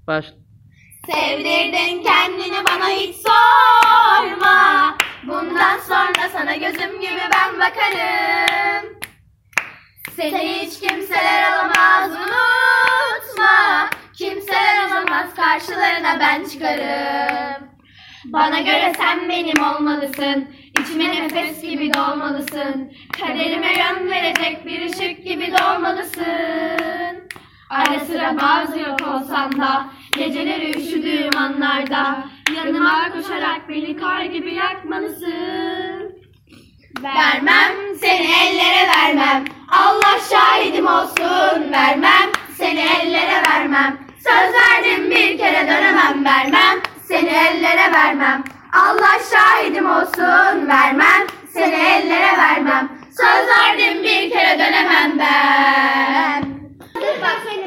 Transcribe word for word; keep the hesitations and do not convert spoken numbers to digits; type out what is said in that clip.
Baş. Sevdirdin kendini bana hiç sorma. Bundan sonra sana gözüm gibi ben bakarım. Seni hiç kimseler alamaz unutma. Kimseler alamaz karşılarına ben çıkarım. Bana göre sen benim olmalısın. İçime nefes gibi dolmalısın. Kaderime yön verecek bir ışık gibi doğmalısın. Ara sıra bazı yok olsam da, geceleri üşüdüğüm anlarda yanıma koşarak beni kar gibi yakmalısın. Vermem, seni ellere vermem. Allah şahidim olsun, vermem, seni ellere vermem. Söz verdim bir kere dönemem, vermem, seni ellere vermem. Allah şahidim olsun, vermem, seni ellere vermem. Söz verdim bir kere dönemem ben. Bak seni